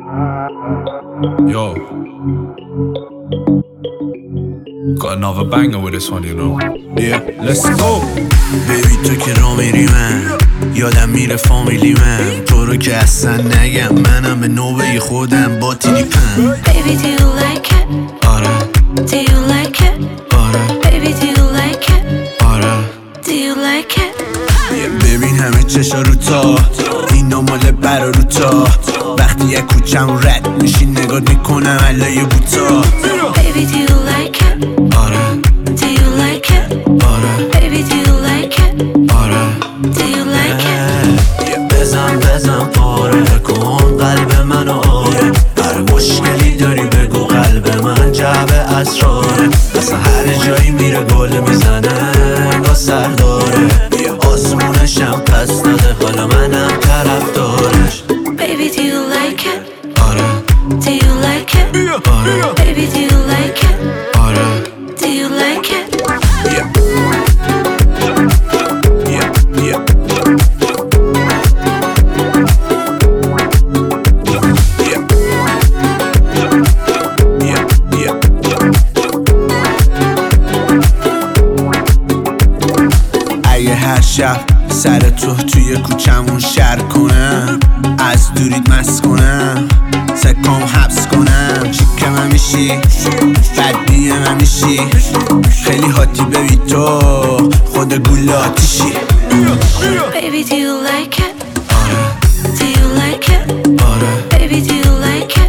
Yo, got another banger with this one, you know. Yeah, let's go. بیبی تو که را میری من یادم میره فامیلی من تو رو که اصلا نگم منم به نوبه خودم با تیلیپم. Baby do you like it? آره Do you like it? آره Baby do you like it? آره Do you like it? ببین همه چشا رو تا اینا مال برا رو تا وقتی یک کوچم رد میشی نگات میکنم علای بوتا. Baby do you like it? آره Do you like it? آره Baby do you like it? آره Do you like it? بزن پاره کن قلب منو آره هر مشکلی داری بگو قلب من جعب اسراره اصلا هر جایی میره گل میزنه انگاه سر داره آزمونشم پس نده حالا منم طرف دارش. Baby do you like it? آره Do you like it? آره Baby do you like it? آره Do you like it? اگه هر شب سر تو توی کوچمون شر کنم از دورید مست کنم سکام حبس کنم چیک من میشی بدبی من میشی خیلی حاتی ببی تو خود گولاتیشی. Baby do you like it? آره Do you like it? آره Baby do you like it?